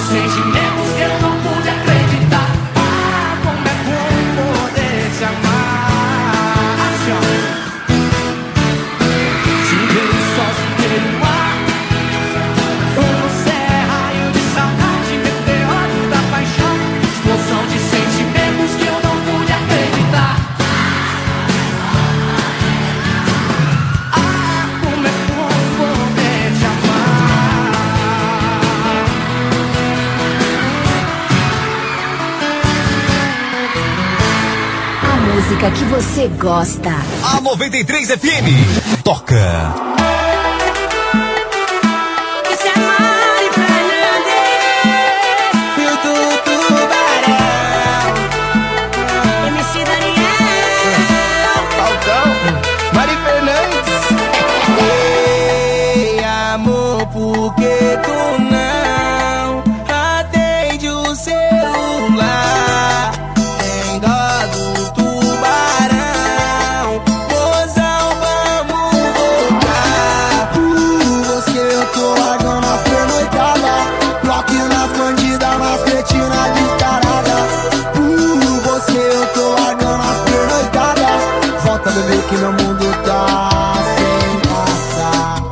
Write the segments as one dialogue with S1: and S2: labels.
S1: sentimentos que eu não pude acreditar. Ah, como é bom poder te amar. Assim, ó. Te ver só te ter no ar. Você é raio de saudade, meteoro da paixão, explosão de sentimentos que eu não pude acreditar. Ah, como é bom poder te amar.
S2: A música que você gosta.
S3: A 93 FM toca.
S4: Por que tu não atende o celular? Tem dó do tubarão, mozão, vamos voltar. Você eu tô largando as pernoitadas, bloco nas bandidas, nas cretinas descaradas. Você eu tô largando as pernoitadas, volta bebê que meu mundo tá sem graça.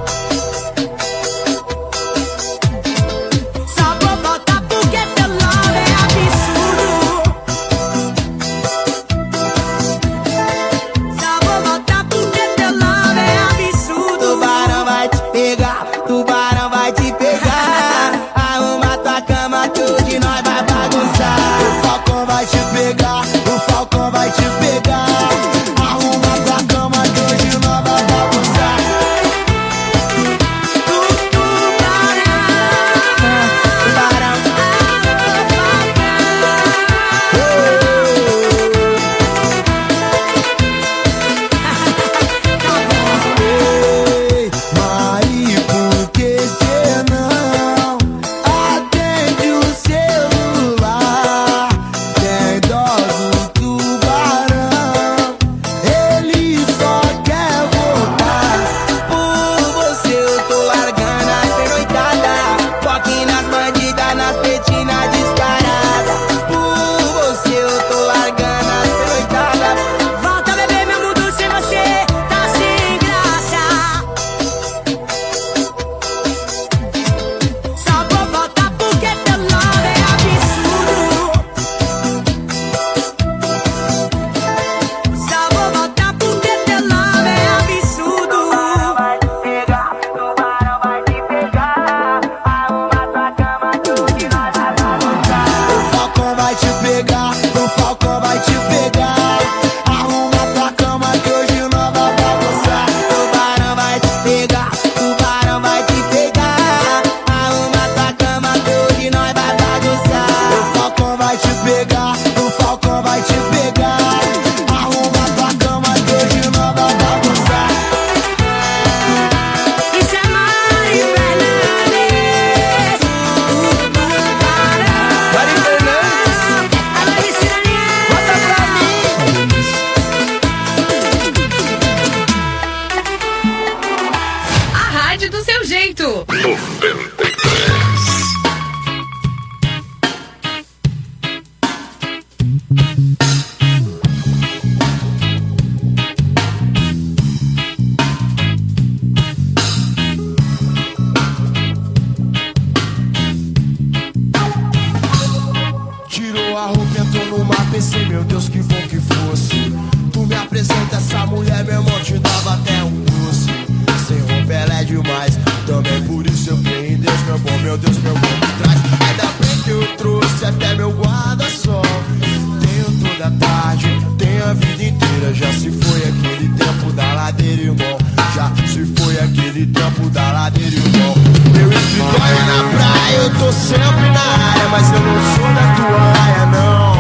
S5: pensei, meu Deus, que bom que fosse. Tu me apresenta essa mulher, meu irmão, te dava até um doce. Sem romper ela é demais, também por isso eu creio em Deus, meu bom, meu Deus, meu bom me traz. Ainda bem que eu trouxe até meu guarda-sol. Tenho toda a tarde, tenho a vida inteira. Já se foi aquele tempo da ladeira, irmão. Já se foi aquele tempo da ladeira, irmão. Meu escritório é na praia, eu tô sempre na área, mas eu não sou da tua área, não.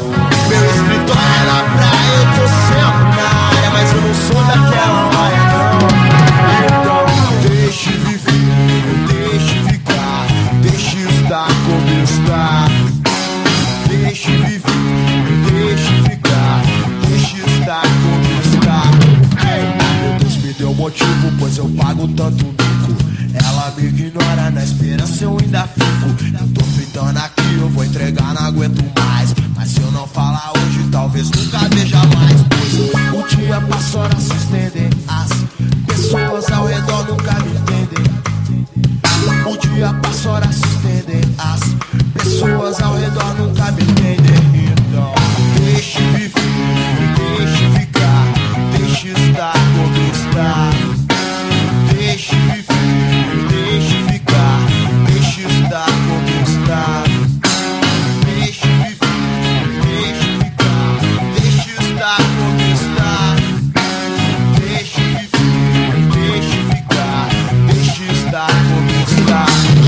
S5: Meu escritório é na praia, eu tô sempre na área, mas eu não sou daquela área, não. Então deixe viver, deixe ficar, deixe estar como está. Deixe viver, deixe ficar, deixe estar como está. Ei, meu Deus me deu motivo, pois eu pago tanto bico. Ela me ignora, na esperança eu ainda fico. Eu tô fritando aqui, eu vou entregar, não aguento mais. Mas se eu não falar hoje, talvez nunca veja mais. Pois o dia passa, horas se estendem, as pessoas ao redor nunca me entendem. O dia passa, horas se estendem, as pessoas ao redor nunca me entendem. Então deixe viver, deixe ficar, deixe estar como está. Deixe viver, deixe ficar, deixe estar como está. Deixe viver, deixe ficar, deixe estar como está. Deixe viver, deixe ficar, deixe estar como está.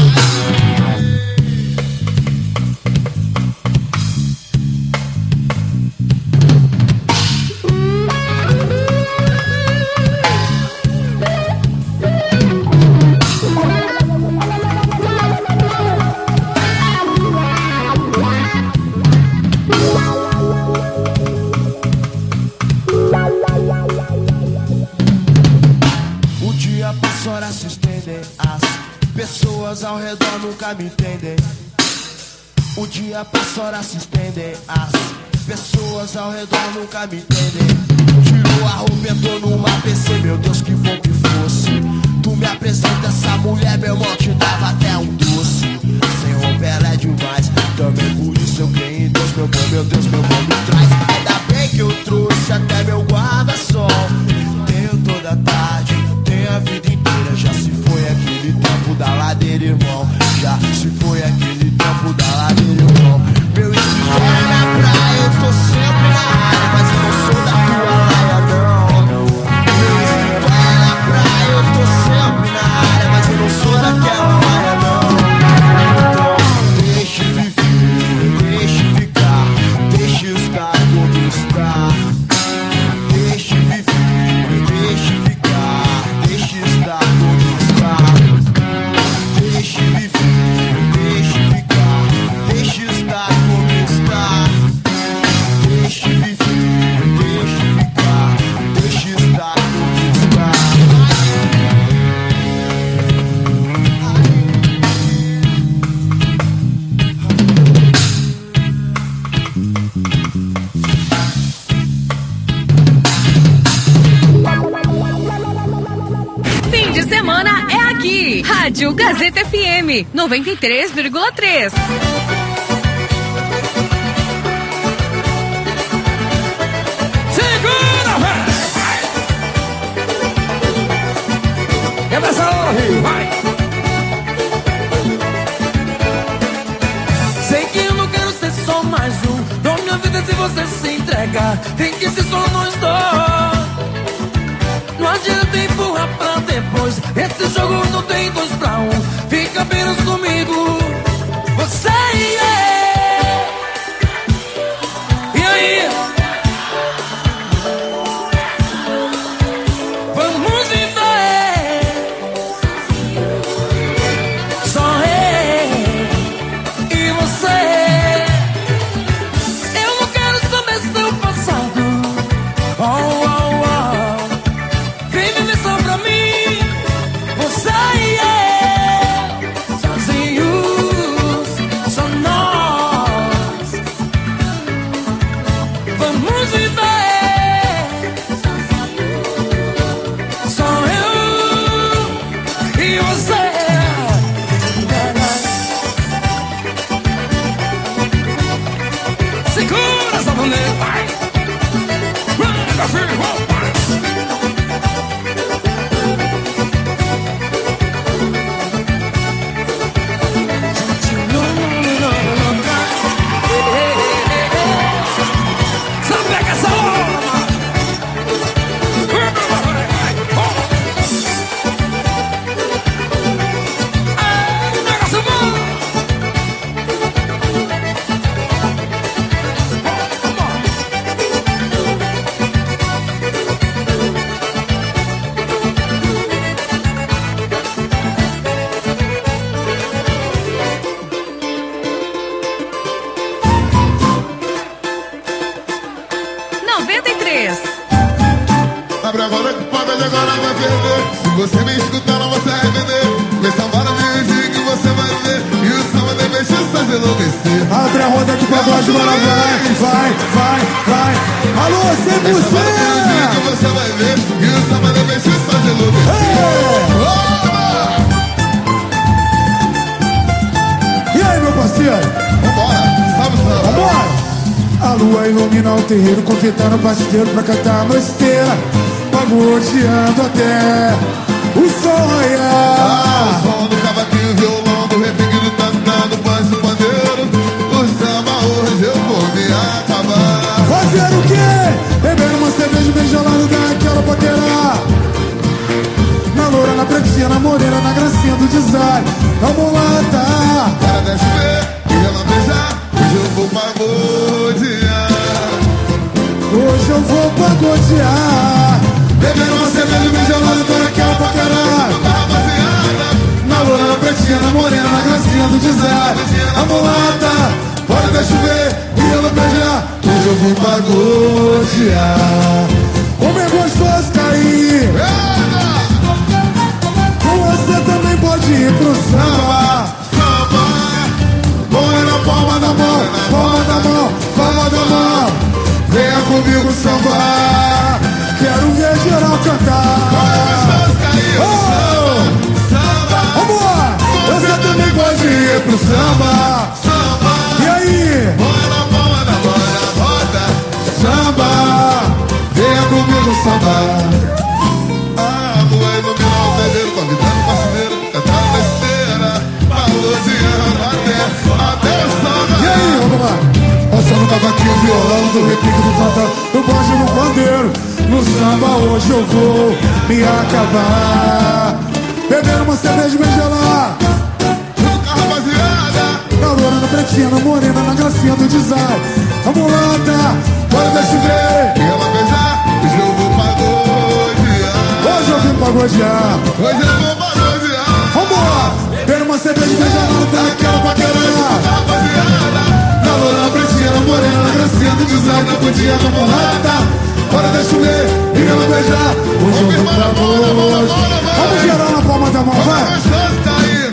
S5: Horas se estendem, as pessoas ao redor nunca me entendem. O dia passa, horas se estendem, as pessoas ao redor nunca me entendem. Tirou a roupa, entrou numa PC, meu Deus, que bom que fosse. Tu me apresenta essa mulher, meu irmão, te dava até um doce. Sem roupa ela é demais, também por isso eu creio em Deus, meu bom, meu Deus, meu bom me traz. Ainda bem que eu trouxe até meu guarda-sol. Tenho toda a tarde, tenho a vida inteira. Já se foi aquele tempo da ladeira, irmão. Já se foi aquele tempo da ladeira, irmão. Meu espírito é na praia, eu tô sempre na área, mas eu não sou da tua laia, não. Meu espírito é na praia, eu tô sempre na área, mas eu não sou daquela laia, não. Então deixe viver, deixe ficar, deixe estar como está. Deixe viver, deixe ficar, deixe estar como está. Deixe viver, deixe ficar, deixe estar como está. Deixe viver, deixe ficar, deixe estar como está.
S6: Fim de semana é aqui. Rádio Gazeta FM 93,3.
S1: Segura, vai! Quebra essa hora, Rio, vai!
S7: Sei que eu não quero ser só mais um. Dou minha vida se você se entregar. Tem que ser só nós dois. Não adianta empurrar pra depois. Esse jogo não tem 2 pra 1. Fica apenas comigo. Você e eu. E aí? Vamos viver. Só eu e você. Eu não quero saber seu passado. Oh, oh, oh. Vem viver só pra mim. Você e eu. Sozinhos. Só nós. Vamos viver. Só eu e você.
S1: Segura essa bandeira, vai! Vai, filho, vai! Só pega essa hora! Negócio bom!
S8: Abre agora que o pagode agora vai ferver. Se você me escutar, não vai se arrepender. Vem salvar
S5: faz enlouquecer.
S4: Abre a roda de pagode, bora, vai. Alô, 100%!
S5: Que você vai ver que o samba da vez te faz enlouquecer.
S4: E aí, meu parceiro?
S5: Vambora, salve, salve.
S4: Vambora! A lua ilumina o terreiro, convidando o parceiro pra cantar a noite inteira, pagodeando até o sol raiar.
S5: O som do cavaquinho, violão, do repique, do tantã, do banho, do pandeiro. O samba hoje eu vou me acabar.
S4: Fazer o quê? Bebendo uma cerveja bem gelada daquela paquera. Na loura, na pretinha, na morena, na gracinha do design. Vamos lá, tá?
S5: Para de chover e ela beijar, hoje eu vou pagodear.
S4: Hoje eu vou pagodear. Bebendo uma cerveja bem gelada daquela paquera. Na loura, na pretinha, na morena, na gracinha do design. Vamos lá, tá? Para de chover e ela beijar. Hoje eu vou pagodear. Como é gostoso cair. Você também pode ir pro samba.
S5: Samba,
S4: Põe na palma da mão, palma da mão, palma da mão. Venha comigo sambar. Quero ver geral cantar. Oh! Vambora! Você também pode ir pro samba. E aí?
S5: põe na palma da mão na roda.
S4: Samba. Venha comigo sambar.
S5: A lua ilumina o terreiro, convidando o parceiro, cantando besteira, pagodeando até o sol.
S4: E aí, vamos lá. Passando o cavaquinho, violão, do repique, do tantã, do banjo, no pandeiro. No samba hoje eu vou me acabar. Bebendo uma cerveja bem gelada.
S5: Junto com a rapaziada,
S4: Na loura, na pretinha, na morena, na gracinha do design. Vamos lá, tá? Bora ver se vê.
S5: e ela beijar, hoje eu vou pagodear.
S4: Hoje eu vim pagodear.
S5: Hoje eu vou pagodear.
S4: Vambora! Bebendo uma cerveja bem gelada daquela paquera.
S5: Rapaziada,
S4: Na loura, na pretinha, na morena, na gracinha do design. Na podia, vamos lá, tá? Bora ver se vê. E ela beijar. Hoje eu vim pagodear. Vamos geral na palma da mão,
S5: como é
S4: vai!
S5: gostoso tá aí.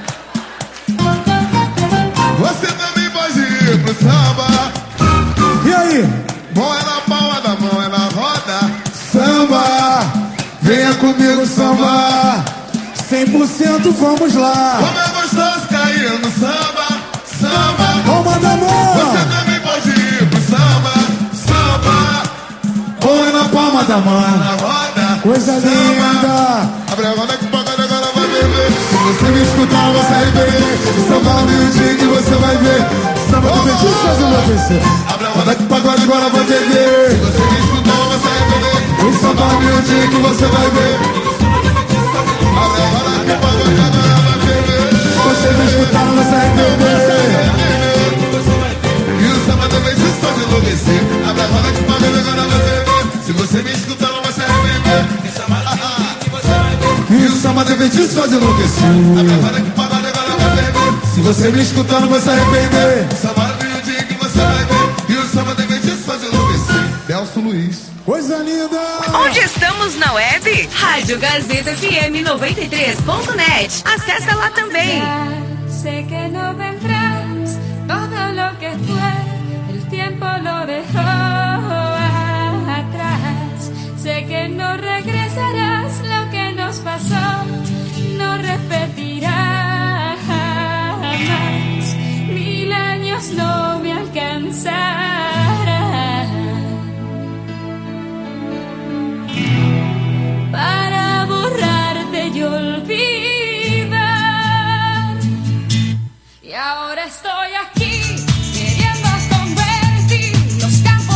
S5: Você também pode ir pro samba.
S4: E aí?
S5: Bom é na palma da mão, é na roda.
S4: Samba! Venha comigo sambar. 100% vamos lá.
S5: Como é gostoso cair no samba. Samba,
S4: Palma da
S5: você
S4: mão.
S5: também pode ir pro samba. Samba,
S4: Põe na palma da mão.
S5: na roda.
S4: Coisa linda.
S5: Abre a roda que o pagode agora vai beber. Se você me escutar, você vai beber. Samba no dia que você vai ver.
S4: Samba do Betis faz enlouquecer.
S5: Abre a roda que o pagode agora vai beber. Se você me escutar, você vai beber.
S4: O samba no dia que você vai ver.
S5: Abre a roda que o pagode agora vai beber.
S4: Você me escutar, você vai beber.
S5: E o samba também te faz enlouquecer. Abre a roda que o pagode agora vai beber. Se você me escutar, não vai se arrepender.
S4: E o samba do Betis faz enlouquecer.
S5: Abre a roda que o pagode agora vai beber.
S4: Se você me escutar, não vai se arrepender.
S5: Samba no dia que você vai ver. E o samba também te faz enlouquecer. Nelson Luiz.
S4: Coisa linda.
S6: Onde estamos na web? Rádio Gazeta FM 93.net. Acesse lá também.
S8: Sé que no vendrás, todo lo que fue, el tiempo lo dejó atrás. Sé que no regresarás, lo que nos pasó no repetirá jamás. 1000 años no me alcanzarán para borrarte y olvidar. Y ahora estoy aquí queriendo convertir los campos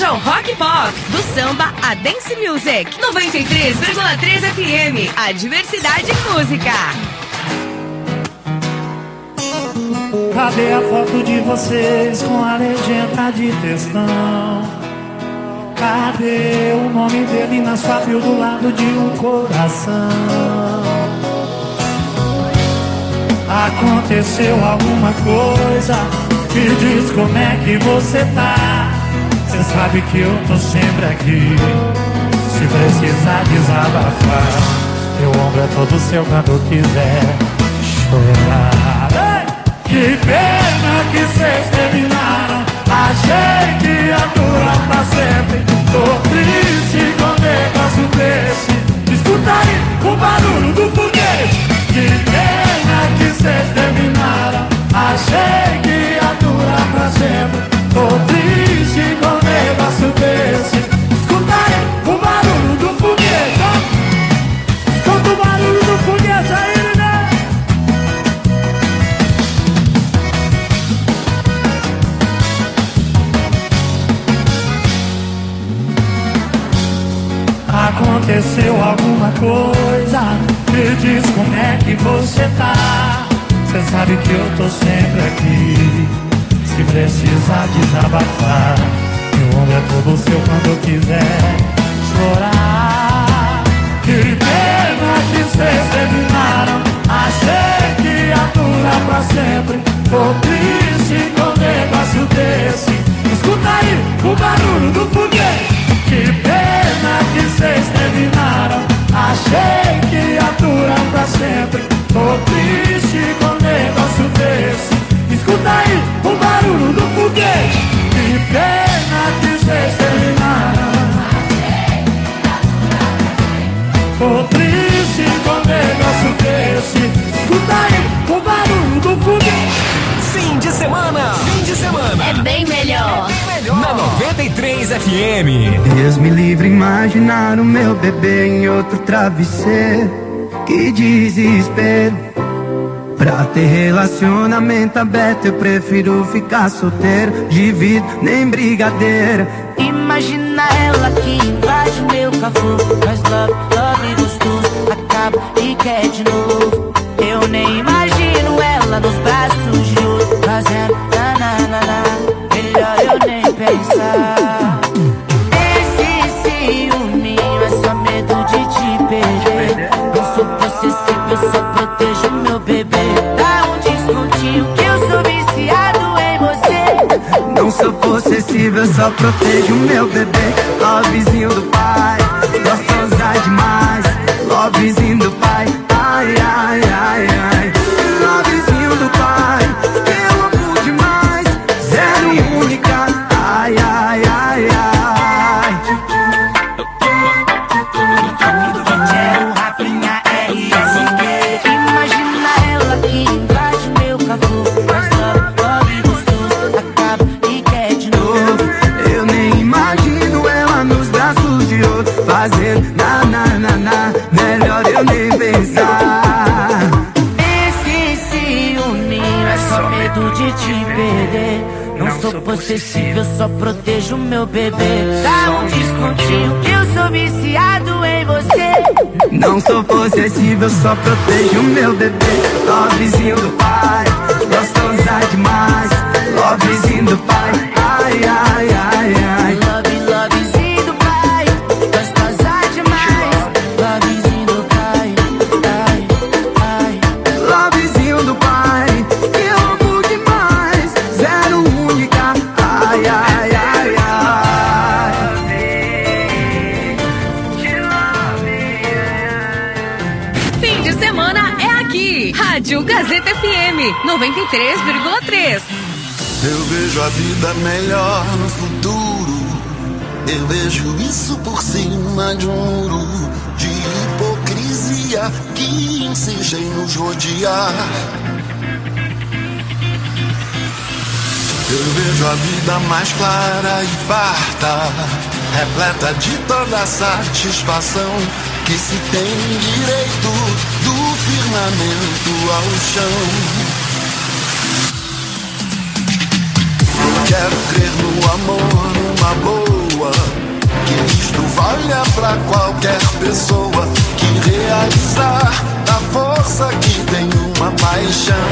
S6: ao rock pop, do samba a dance music. 93,3 FM, a diversidade em música.
S9: Cadê a foto de vocês com a legenda de textão? Cadê o nome dele na sua bio do lado de um coração? Aconteceu alguma coisa? Me diz como é que você tá. Cê sabe que eu tô sempre aqui, se precisar desabafar. Meu ombro é todo seu quando quiser chorar. Ei! Que pena que cês terminaram. Achei que ia durar pra sempre. Tô triste com um negócio desse. Escuta aí o barulho do foguete. Que pena que cês terminaram. Achei que ia durar pra sempre. Tô triste com um negócio desse. Escuta aí o barulho do foguete. Escuta o barulho do foguete aí, né? Aconteceu alguma coisa? Me diz como é que você tá. Cê sabe que eu tô sempre aqui, se precisar desabafar. Meu ombro é todo seu quando eu quiser chorar. Que pena que cês terminaram. Achei que ia durar pra sempre. Tô triste com um negócio desse. Escuta aí o barulho do foguete. Que pena que cês terminaram. Achei que ia durar pra sempre. Tô triste com um negócio desse. Escuta aí o barulho do foguete. Que pena que cês terminaram. Tô triste com um negócio desse. Escuta aí o barulho do foguete.
S3: Fim de semana.
S2: É bem melhor.
S3: Na 93 FM.
S10: Deus me livre imaginar o meu bebê em outro travesseiro. Que desespero. Pra ter relacionamento aberto eu prefiro ficar solteiro. Divido nem brigadeira.
S11: Imagina ela que invade meu café. Faz love, love gostoso. Acaba e quer de novo. Eu nem imagino ela nos braços de outro, fazendo na. Melhor eu nem pensar. Esse ciúminho é só medo de te perder. Não sou possessivo, eu só protejo meu bebê. Dá um descontinho que eu sou viciado em você.
S10: Não sou possessivo, eu só protejo meu bebê. Lovezinho do pai, gostosa demais. Lovezinho do pai, ai, ai, ai, ai. Lovezinho do pai, eu amo demais. Zero única, ai, ai, ai, ai.
S11: Quero rapinha RSQ. Imagina ela que invade meu café. Faz love gostoso, acaba e quer de novo.
S10: Eu nem imagino ela nos braços de outro, fazendo na. Melhor eu nem pensar.
S11: Esse ciúminho é só medo de te perder. Não sou possessivo, eu só protejo meu bebê. Dá um descontinho que eu sou viciado em você.
S10: Não sou possessivo, eu só protejo meu bebê. Lovezinho do pai, gostosa demais. Lovezinho do pai, ai, ai, ai, ai.
S11: Lovezinho do pai, gostosa demais. Lovezinho do pai, ai, ai.
S10: Lovezinho do pai, eu amo demais. Zero única, ai, ai, ai, ai.
S6: Fim de semana é aqui. Rádio Gazeta FM 93,3.
S5: Eu vejo a vida melhor no futuro. Eu vejo isso por cima de um muro de hipocrisia que insiste em nos rodear. Eu vejo a vida mais clara e farta, repleta de toda satisfação que se tem direito do firmamento ao chão. Quero crer no amor, numa boa boa, que isto valha pra qualquer pessoa que realizar a força que tem uma paixão.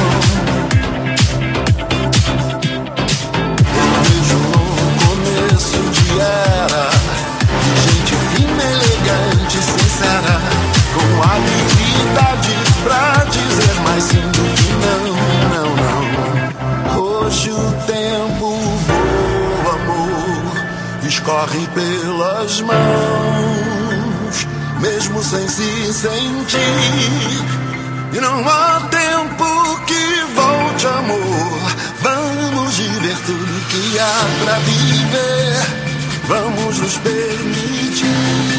S5: Eu vejo no começo de era de gente fina, elegante, sincera, com habilidade pra dizer mais sim do que não, não, não. Hoje o tempo voa, amor, escorre pelas mãos, mesmo sem se sentir. E não há tempo que volte, amor. Vamos viver tudo que há pra viver. Vamos nos permitir.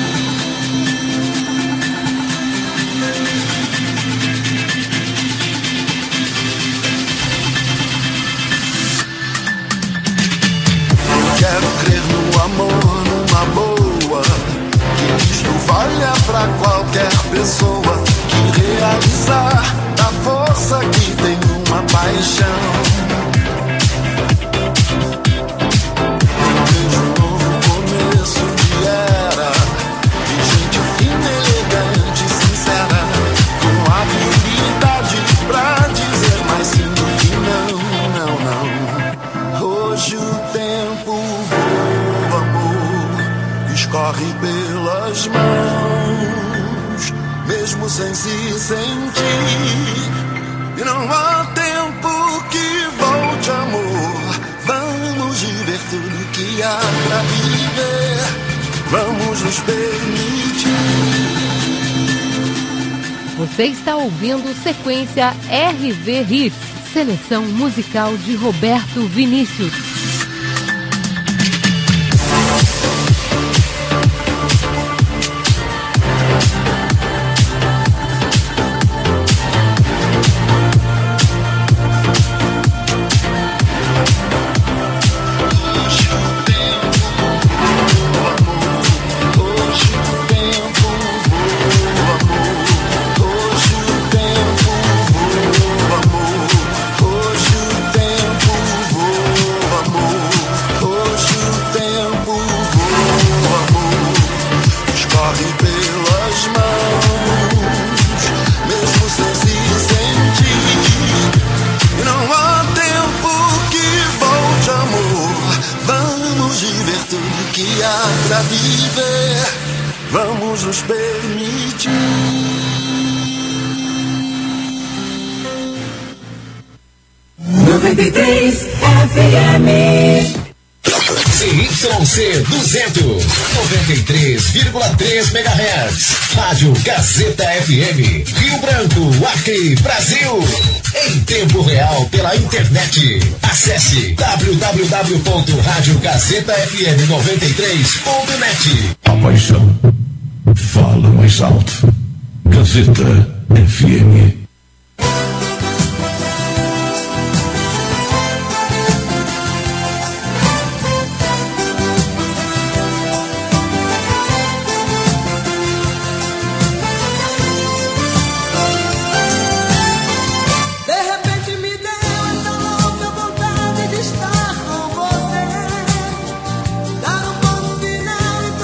S5: Quero crer no amor, numa boa, que isto valha pra qualquer pessoa que realizar a força que tem uma paixão. Eu vejo um novo começo de era de gente fina, elegante, sincera, com habilidade pra dizer mais sim do que não, não, não. Hoje o tempo voa, amor, escorre pelas mãos, mesmo sem se sentir. E não há tempo que volte, amor. Vamos viver tudo que há pra viver. Vamos nos permitir.
S12: Você está ouvindo Sequência RV Hits, seleção musical de Roberto Vinícius. Vamos nos permitir.
S3: CYC 200, 93,3 MHz. Rádio Gazeta FM. Rio Branco, Acre, Brasil. Em tempo real pela internet. Acesse www.radiogazetafm93.net.
S13: A paixão fala mais alto. Gazeta FM.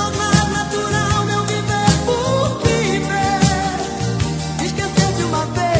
S14: Esquecer de uma vez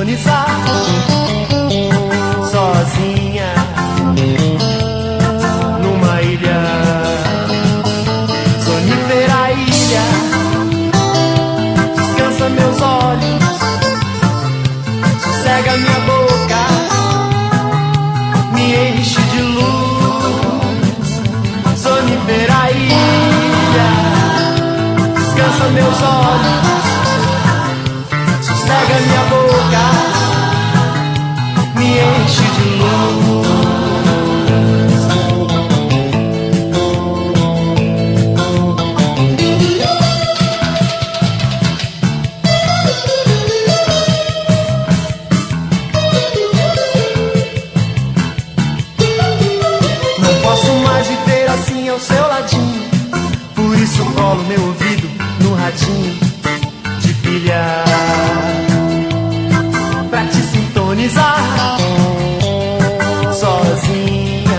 S10: sintonizar. Sozinha numa ilha, sonífera ilha, descansa meus olhos, sossega minha boca, me enche de luz. Sonífera ilha, descansa meus olhos, sossega minha boca, me enche de luz. Não posso mais viver assim ao seu ladinho, por isso colo meu ouvido no radinho de pilha pra te sintonizar. Sozinha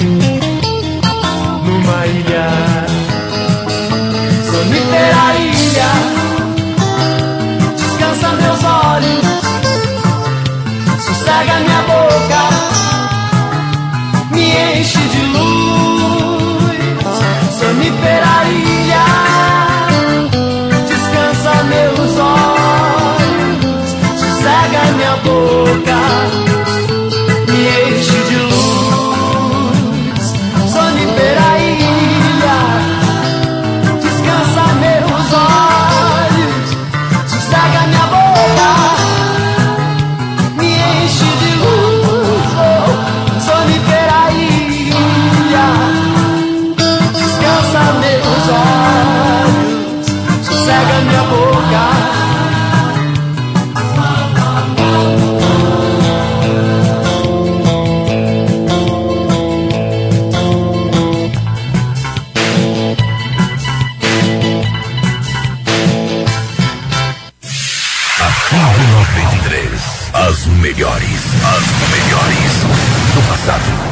S10: numa ilha, sonífera ilha, descansa meus olhos, sossega minha boca, me enche de luz. Sonífera ilha, descansa meus olhos, sossega minha boca, me enche de luz. Sonífera ilha, descansa meus olhos, sossega minha boca, me enche de luz. Oh, sonífera ilha, descansa meus olhos, sossega minha boca.
S3: As melhores do passado.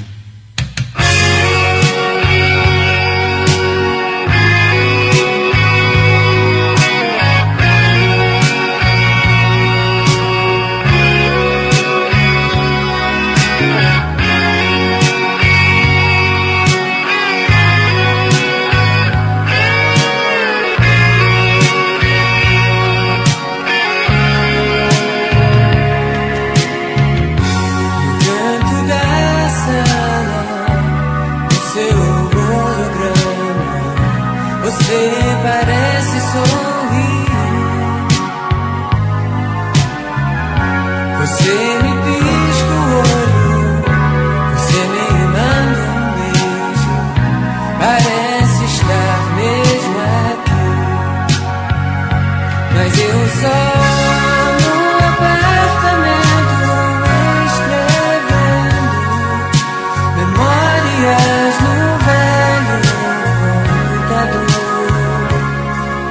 S14: Parece sorrir. Você me pisca o olho, você me manda um beijo, parece estar mesmo aqui. Mas eu só no apartamento escrevendo memórias no velho computador.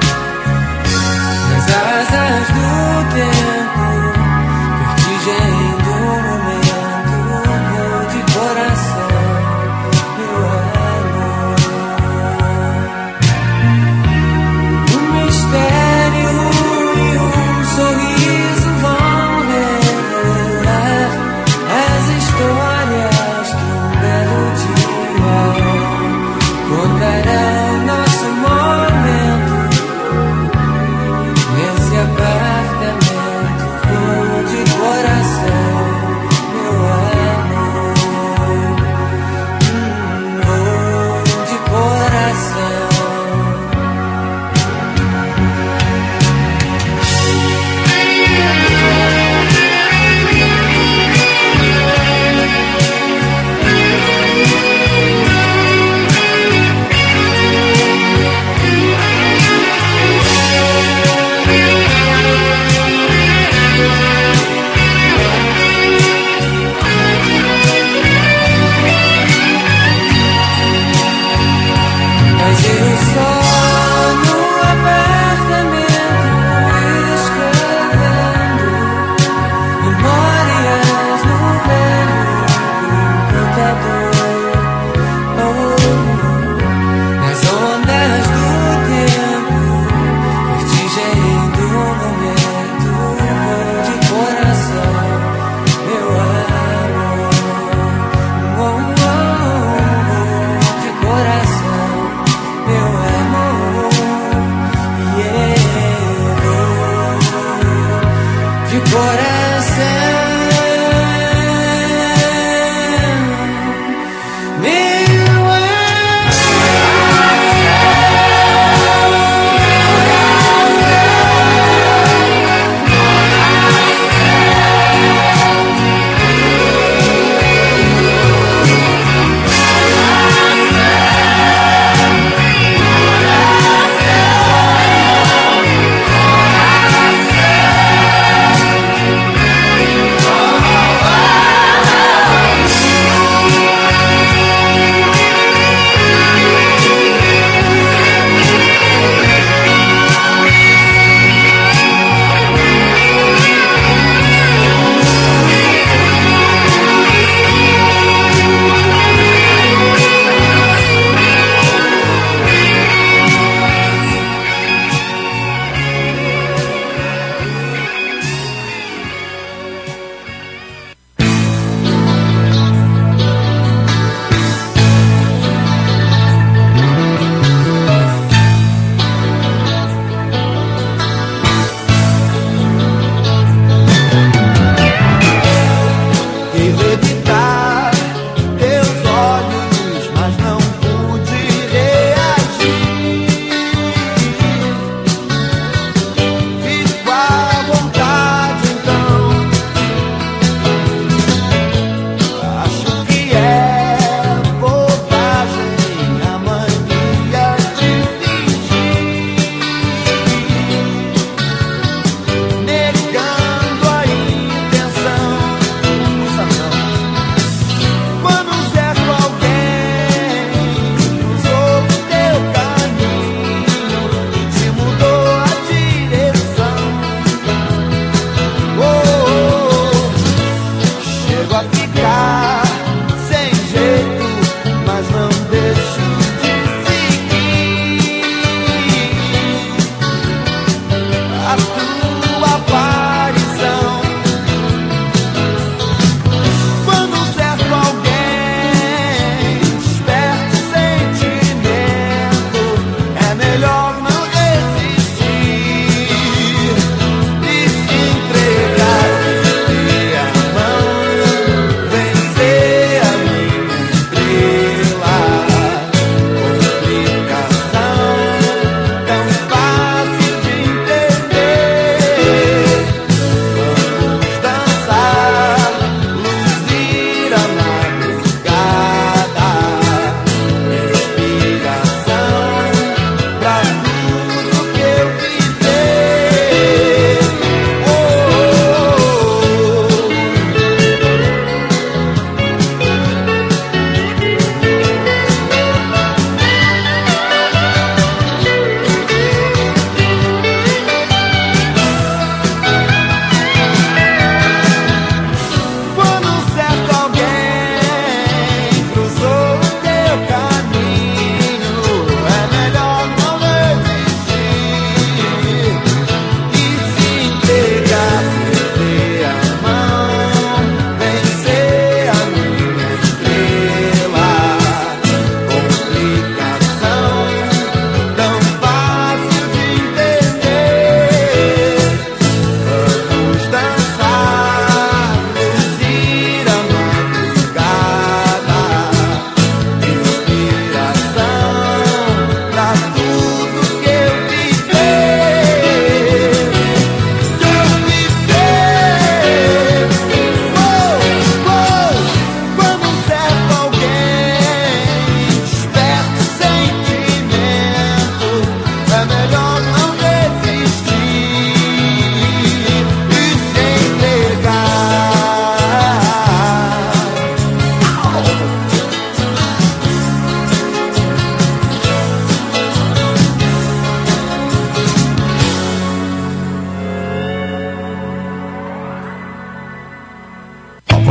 S14: Asas do tempo, vertigem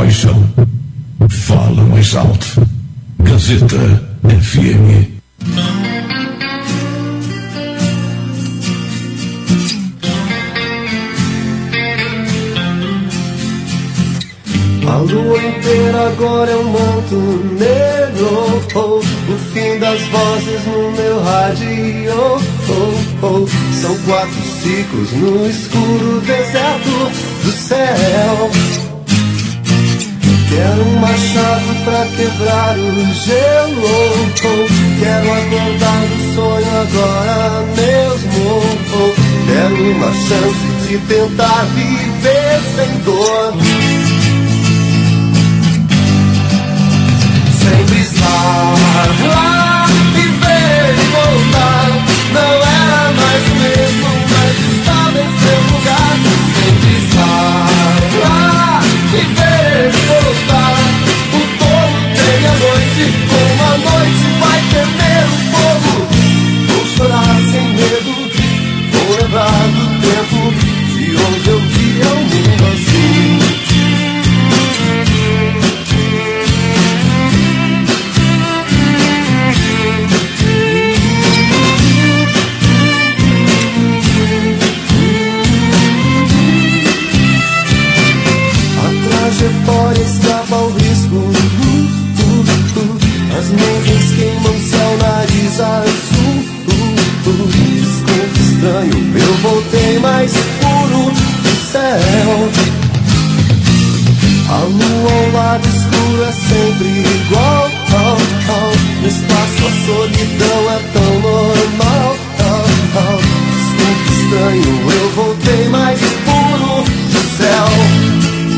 S13: paixão. Fala mais alto. Gazeta FM.
S15: A lua inteira agora é um manto negro, oh, o fim das vozes no meu rádio, oh, oh. São 4 ciclos no escuro deserto do céu. Quero um machado pra quebrar o gelo, oh. Quero acordar do sonho agora mesmo, oh. Quero uma chance de tentar viver sem dor. Sempre estar lá e ver e voltar. Não era mais o mesmo, mas estava em seu lugar. Sempre estar lá e ver e voltar. O touro tem a noite, como a noite vai temer o fogo. Vou chorar sem medo, vou lembrar do tempo de onde eu via o mundo assim. Trajetória escapa ao risco, as nuvens queimam céu, nariz azul, desconto estranho, eu voltei mais puro do céu. A lua ao lado escuro é sempre igual, no espaço a solidão é tão normal, desconto estranho, eu voltei mais puro do céu.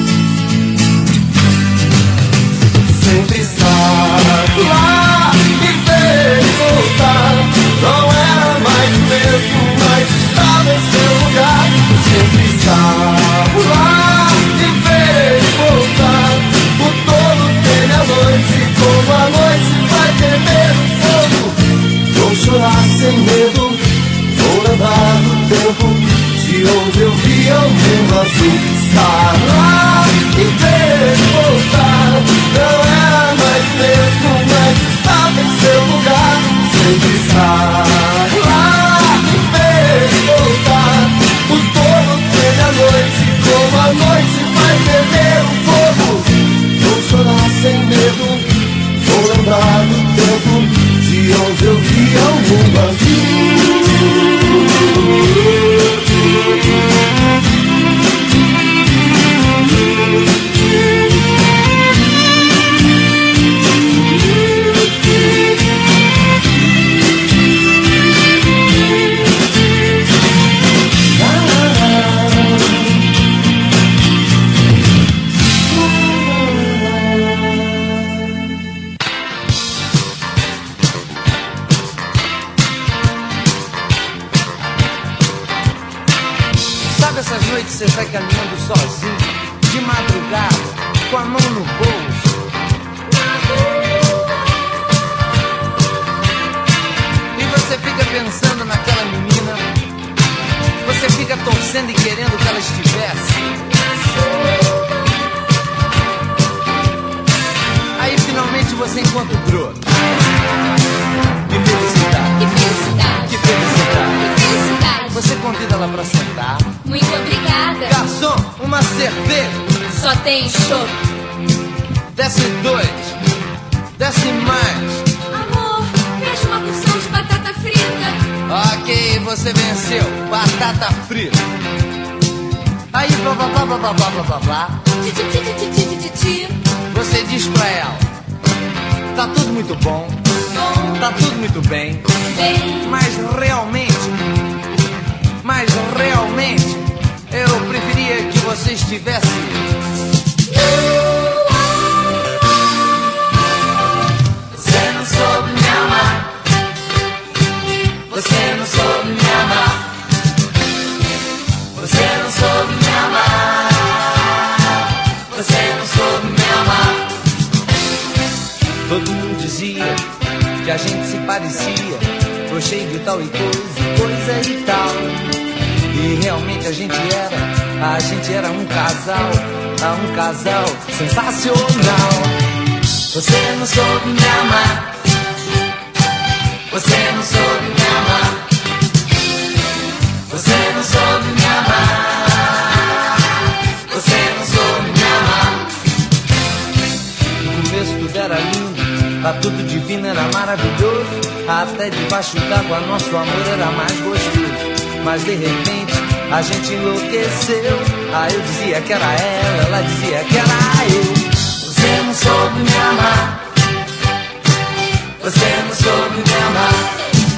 S15: Sempre estar lá e ver e voltar. Não era mais o mesmo, mas estava em seu lugar. Sempre estar lá e ver e voltar. O todo teme a noite, como a noite vai temer o fogo. Vou chorar sem medo, vou lembrar do tempo de onde eu via o mundo azul. Estar lá e ver e voltar. Não era mais mesmo, mas estava em seu lugar. Sempre estar lá e ver e voltar. O touro teme a noite, como a noite vai temer o fogo. Vou chorar sem medo, vou lembrar do tempo de onde eu via o mundo azul.
S16: Essas noites você sai caminhando sozinho, de madrugada, com a mão no bolso. E você fica pensando naquela menina, você fica torcendo e querendo que ela estivesse. Aí finalmente você encontra o broto. Que felicidade.
S8: Que felicidade.
S16: Que felicidade.
S8: Que felicidade.
S16: Você convida ela pra sentar.
S8: Muito obrigada.
S16: Garçom, uma cerveja.
S8: Só tem chopp.
S16: Desce 2. Desce mais.
S8: Amor, fecha uma porção de batata frita.
S16: Ok, você venceu. Batata frita. Aí, blá blá blá blá blá blá blá blá. Você diz pra ela: tá tudo muito bom. Tá tudo muito bem. Mas realmente, eu preferia que você estivesse.
S14: Você não soube me amar. Você não soube me amar. Você não soube me amar. Você não soube me amar.
S16: Todo mundo dizia que a gente se parecia, foi cheio de tal e coisa e tal. E realmente a gente era um casal. a um casal sensacional. Você não soube me amar. Você não soube me amar. Você não soube me amar. Você não soube me amar. No começo tudo era lindo, tá tudo divino, era maravilhoso. Até debaixo d'água nosso amor era mais gostoso. Mas de repente a gente enlouqueceu. Aí eu dizia que era ela dizia que era eu. Você não soube me amar. Você não soube me amar.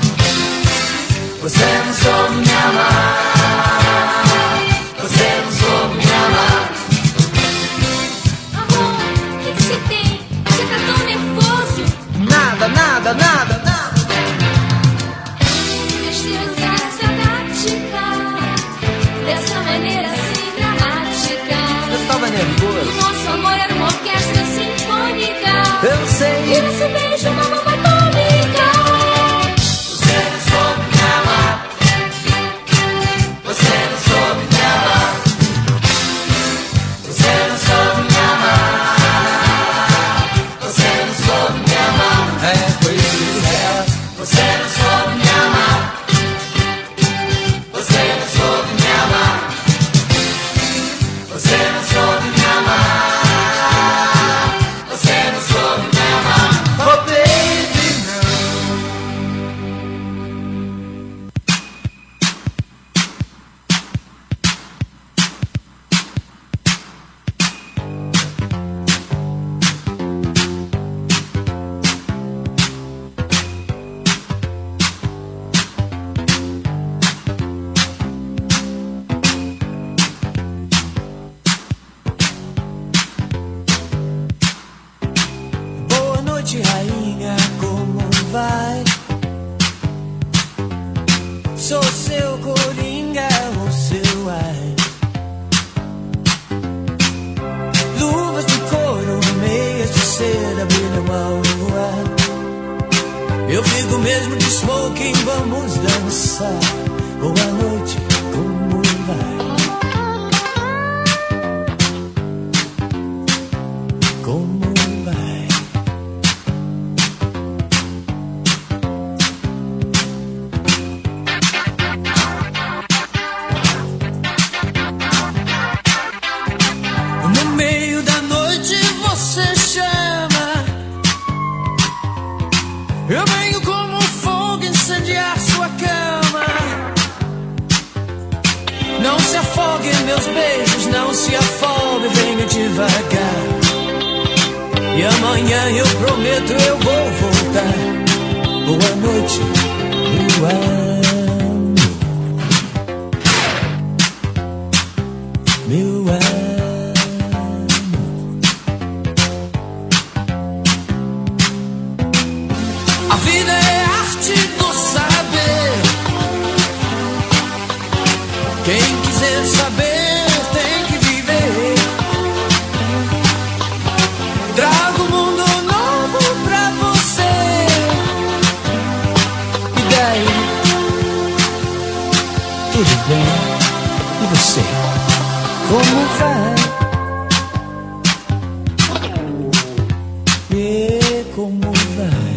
S16: Você não soube me amar. Você não soube me amar.
S8: Amor, o que você tem? Você tá tão nervoso.
S16: Nada, nada, nada, nada.
S8: Tristeza dramática, dessa maneira assim dramática.
S16: Eu tava nervoso.
S8: O nosso amor era uma orquestra sinfônica.
S16: Eu sei.
S8: E esse beijo uma bomba atômica.
S16: Você não soube me amar. Você não soube me amar. Você não soube me amar. Você não soube me amar. É, foi isso dela. Você não soube me amar. Você não soube me amar. Você não soube me amar. Você não soube me amar. Oh baby,
S17: Boa noite, rainha, como vai? Sou seu coringa, o seu ai. Luvas de couro, meias de seda brilham ao luar. Eu fico mesmo de smoking, vamos dançar. Boa noite, como vai? Como vai? No meio da noite você chama. Eu venho como um fogo incendiar sua cama. Não se afogue em meus beijos, não se afogue, venha devagar. E amanhã eu prometo eu vou voltar. Boa noite, meu amor. Meu amor. A vida é arte do saber. Quem quiser saber tem que viver. Trago um mundo novo pra você. E daí? Tudo bem? E você? Como vai? E como vai?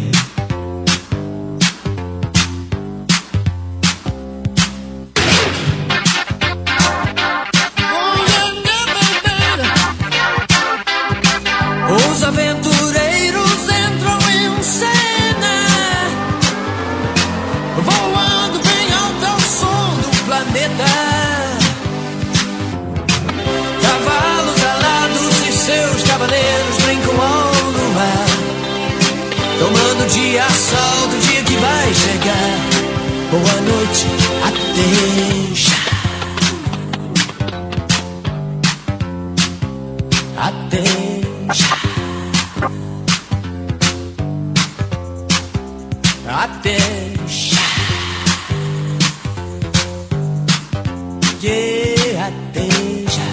S17: Os aventureiros entram em cena, voando bem alto ao som do planeta. Cavalos alados e seus cavaleiros brincam ao luar, tomando o dia assalto, o dia que vai chegar. Boa noite, até já. Até já. Até já. Yeah, até já.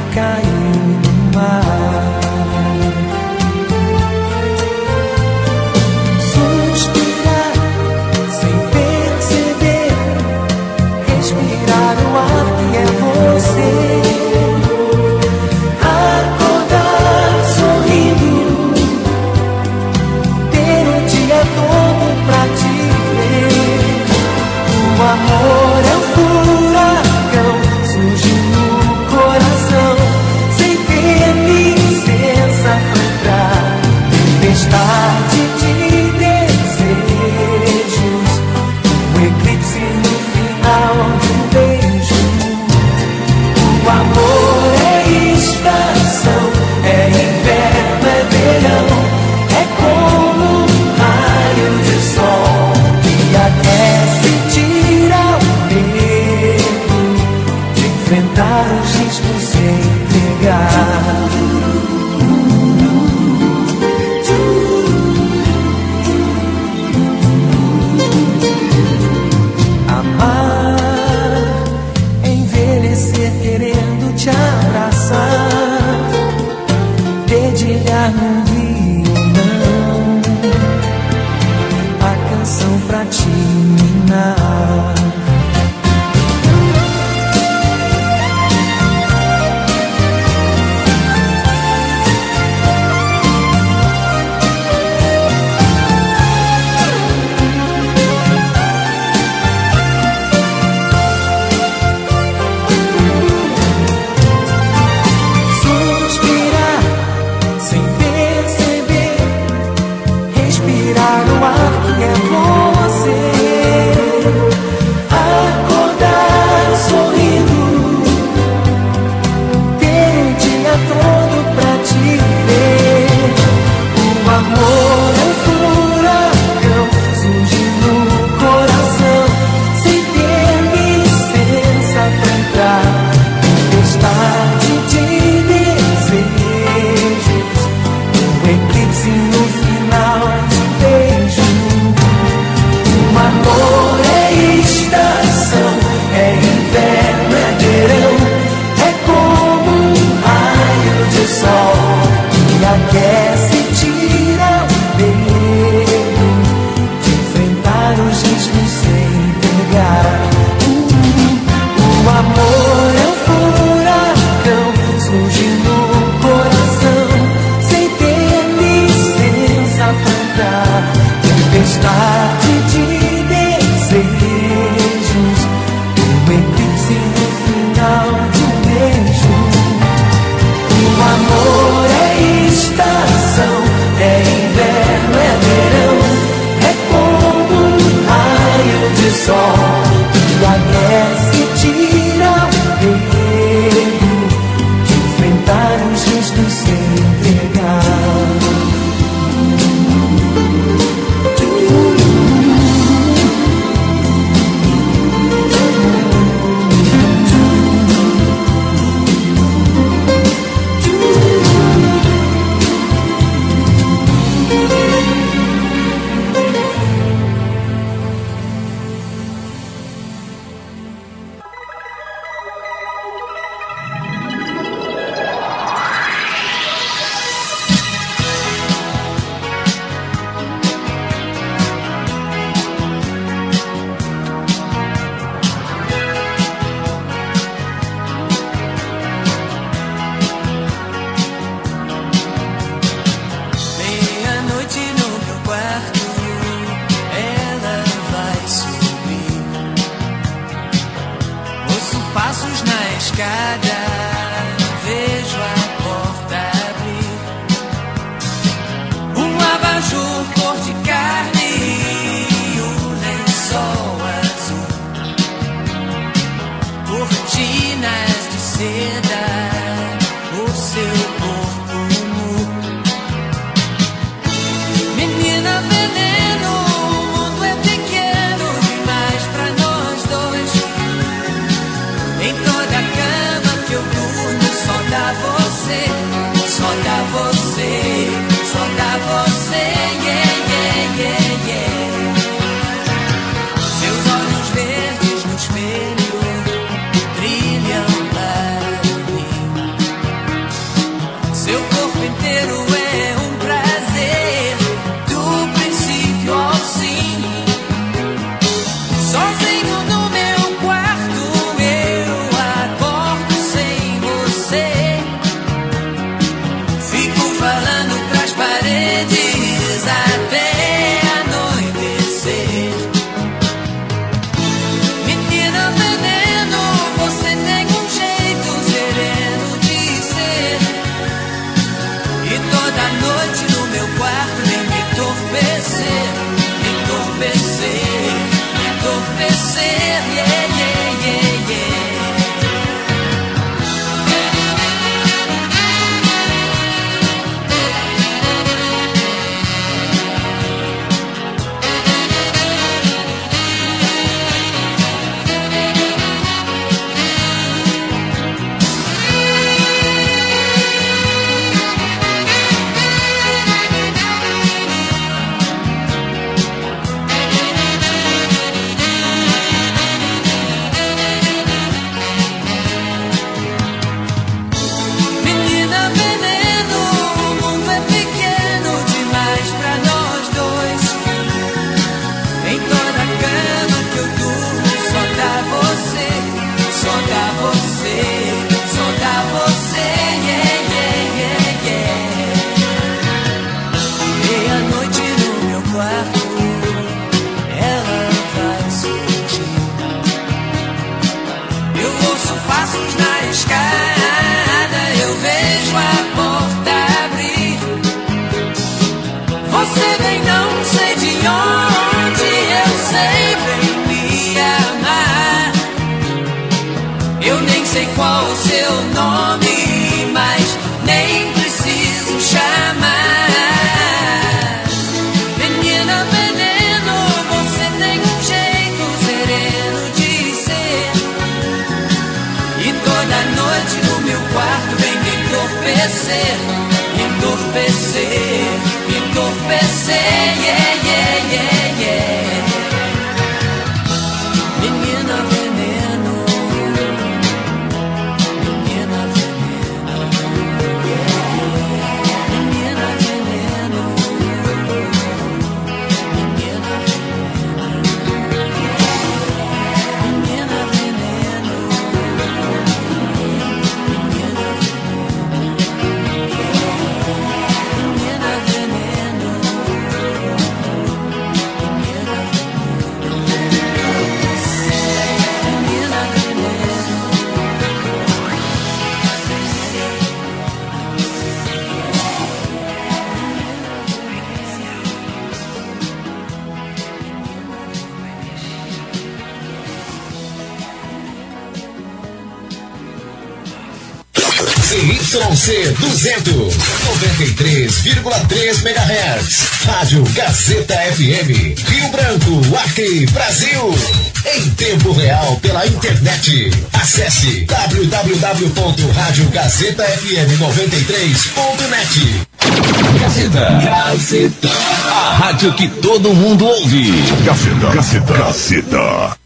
S17: caiu no mar. Suspirar sem perceber, respirar o ar que é você. Acordar sorrindo, ter o dia todo pra te ver. O amor é um furacão, surge no coração, sem ter licença pra entrar. Tempestade de desejos, um eclipse no final de um beijo. O amor é estação, é inverno, é verão, é como um raio de sol que aquece e tira o medo de enfrentar os riscos sem pegar. Amar, envelhecer querendo te abraçar, dedilhar num violão a canção pra te minar. Suspirar sem perceber, respirar o ar que é você. Acordar sorrindo, ter o dia todo pra te ver. O amor é um furacão, surge no coração, sem ter licença pra entrar. Tempestade de desejos, um eclipse no final de um beijo. O amor é estação, é inverno, é verão, é como um raio de sol que aquece e tira o medo de enfrentar os riscos sem pegar. O amor é um furacão, surge no coração, sem ter licença pra entrar. Tempestade de desejos, um eclipse no final de um beijo. O amor é estação, é inverno, é verão, é como um raio de sol que aquece e tira o medo de enfrentar os riscos sem pegar. Meia-noite no meu quarto, ela vai subir. Ouço passos na escada, vejo a porta abrir. Um abajur cor de carne e um lençol azul. Cortinas de seda, o seu corpo nu. Menina veneno, o mundo é pequeno demais pra nós dois. Em toda a cama que eu durmo só dá você, só dá você, só dá você, yeah, yeah, yeah, yeah. Seus olhos verdes no espelho brilham para mim. passos na escada, eu vejo a porta abrir. Você vem, não sei de onde, eu sei, vem me amar. Eu nem sei qual o seu nome, mas nem preciso chamar. Menina veneno, você tem um jeito sereno de ser. E toda noite no meu quarto vem me entorpecer, entorpecer, entorpecer, yeah, yeah, yeah, yeah. Menina veneno, menina veneno, menina veneno, menina
S18: ZYC 200, 93,3 MHz. Rádio Gazeta FM, Rio Branco, Acre, Brasil. Em tempo real pela internet. Acesse www.radiogazetafm93.net.
S3: Gazeta.
S18: A rádio que todo mundo ouve.
S3: Gazeta.